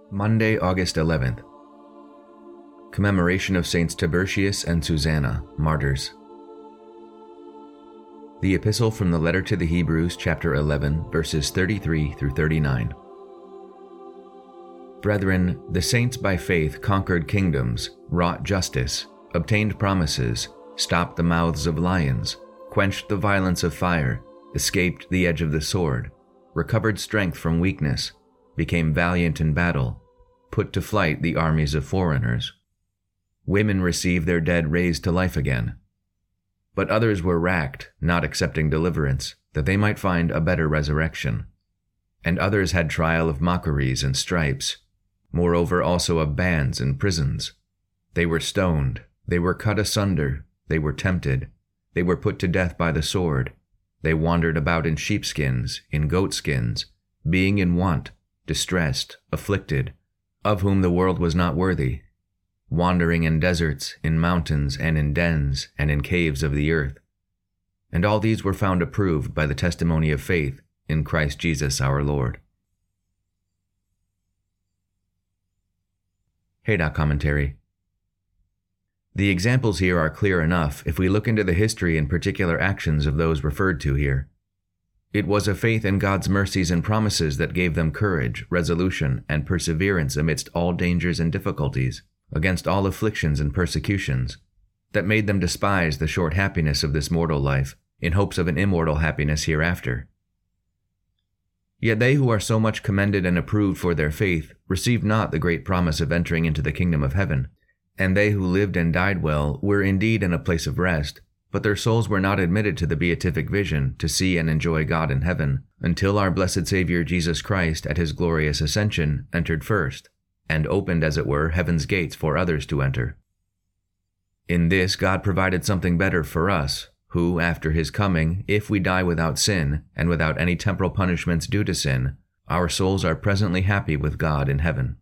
Monday, August 11th. Commemoration of Saints Tiburtius and Susanna, martyrs. The Epistle from the Letter to the Hebrews, chapter 11, verses 33 through 39. Brethren, the saints by faith conquered kingdoms, wrought justice, obtained promises, stopped the mouths of lions, quenched the violence of fire, escaped the edge of the sword, recovered strength from weakness, became valiant in battle, put to flight the armies of foreigners. Women received their dead raised to life again. But others were racked, not accepting deliverance, that they might find a better resurrection. And others had trial of mockeries and stripes, moreover also of bands and prisons. They were stoned, they were cut asunder, they were tempted, they were put to death by the sword, they wandered about in sheepskins, in goatskins, being in want, distressed, afflicted, of whom the world was not worthy, wandering in deserts, in mountains, and in dens, and in caves of the earth. And all these were found approved by the testimony of faith in Christ Jesus our Lord. Haydock Commentary. The examples here are clear enough if we look into the history and particular actions of those referred to here. It was a faith in God's mercies and promises that gave them courage, resolution, and perseverance amidst all dangers and difficulties, against all afflictions and persecutions, that made them despise the short happiness of this mortal life, in hopes of an immortal happiness hereafter. Yet they who are so much commended and approved for their faith received not the great promise of entering into the kingdom of heaven, and they who lived and died well were indeed in a place of rest, but their souls were not admitted to the beatific vision to see and enjoy God in heaven, until our blessed Savior Jesus Christ at his glorious ascension entered first, and opened, as it were, heaven's gates for others to enter. In this God provided something better for us, who, after his coming, if we die without sin, and without any temporal punishments due to sin, our souls are presently happy with God in heaven.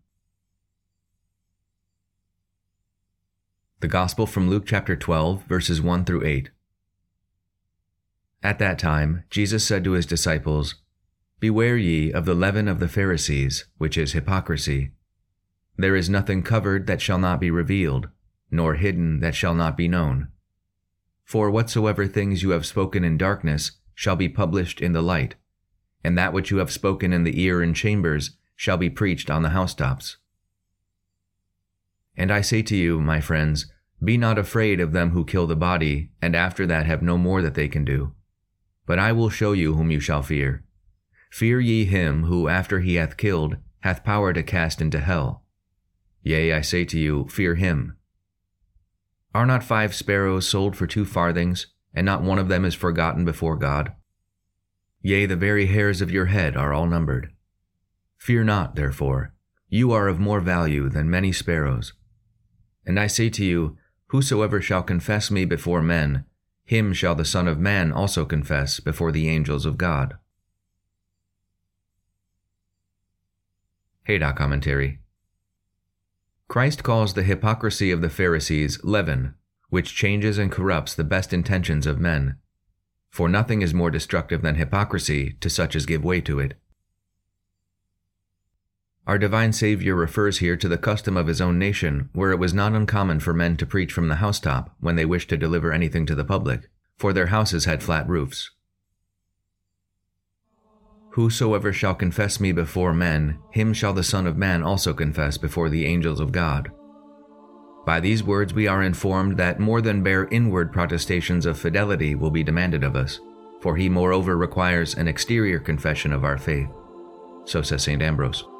The Gospel from Luke chapter 12, verses 1 through 8. At that time, Jesus said to his disciples, "Beware ye of the leaven of the Pharisees, which is hypocrisy. There is nothing covered that shall not be revealed, nor hidden that shall not be known. For whatsoever things you have spoken in darkness shall be published in the light, and that which you have spoken in the ear in chambers shall be preached on the housetops. And I say to you, my friends, be not afraid of them who kill the body, and after that have no more that they can do. But I will show you whom you shall fear. Fear ye him who, after he hath killed, hath power to cast into hell. Yea, I say to you, fear him. Are not 5 sparrows sold for 2 farthings, and not one of them is forgotten before God? Yea, the very hairs of your head are all numbered. Fear not, therefore, you are of more value than many sparrows. And I say to you, whosoever shall confess me before men, him shall the Son of Man also confess before the angels of God." Haydock Commentary. Christ calls the hypocrisy of the Pharisees leaven, which changes and corrupts the best intentions of men. For nothing is more destructive than hypocrisy to such as give way to it. Our divine Savior refers here to the custom of his own nation, where it was not uncommon for men to preach from the housetop when they wished to deliver anything to the public, for their houses had flat roofs. "Whosoever shall confess me before men, him shall the Son of Man also confess before the angels of God." By these words we are informed that more than bare inward protestations of fidelity will be demanded of us, for he moreover requires an exterior confession of our faith. So says St. Ambrose.